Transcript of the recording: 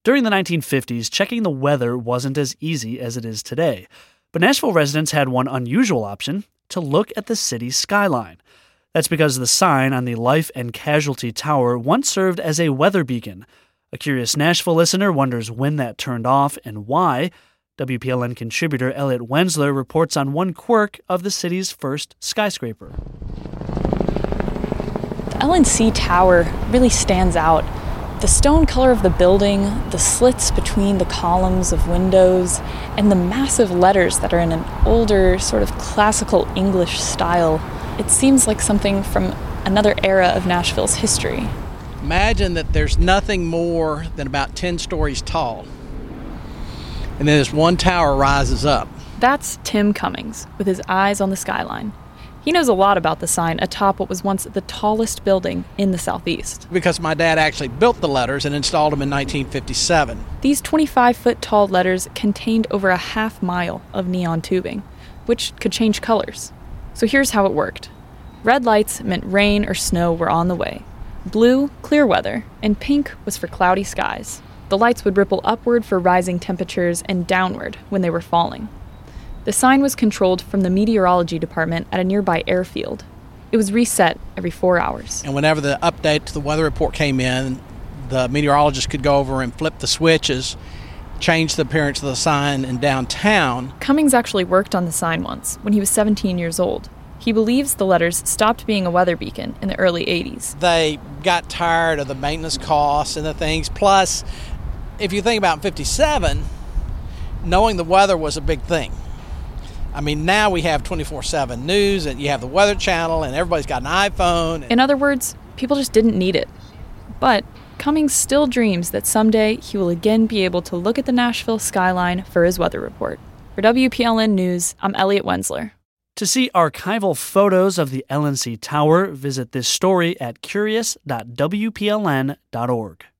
During the 1950s, checking the weather wasn't as easy as it is today. But Nashville residents had one unusual option: to look at the city's skyline. That's because the sign on the Life and Casualty Tower once served as a weather beacon. A curious Nashville listener wonders when that turned off and why. WPLN contributor Elliot Wenzler reports on one quirk of the city's first skyscraper. The LNC Tower really stands out. The stone color of the building, the slits between the columns of windows, and the massive letters that are in an older, sort of classical English style. It seems like something from another era of Nashville's history. Imagine that there's nothing more than about 10 stories tall. And then this one tower rises up. That's Tim Cummings, with his eyes on the skyline. He knows a lot about the sign atop what was once the tallest building in the Southeast. Because my dad actually built the letters and installed them in 1957. These 25-foot tall letters contained over a half-mile of neon tubing, which could change colors. So here's how it worked. Red lights meant rain or snow were on the way. Blue, clear weather, and pink was for cloudy skies. The lights would ripple upward for rising temperatures and downward when they were falling. The sign was controlled from the meteorology department at a nearby airfield. It was reset every 4 hours. And whenever the update to the weather report came in, the meteorologist could go over and flip the switches, change the appearance of the sign in downtown. Cummings actually worked on the sign once, when he was 17 years old. He believes the letters stopped being a weather beacon in the early 80s. They got tired of the maintenance costs and the things. Plus, if you think about 57, knowing the weather was a big thing. I mean, now we have 24/7 news, and you have the Weather Channel, and everybody's got an iPhone. In other words, people just didn't need it. But Cummings still dreams that someday he will again be able to look at the Nashville skyline for his weather report. For WPLN News, I'm Elliot Wenzler. To see archival photos of the LNC Tower, visit this story at curious.wpln.org.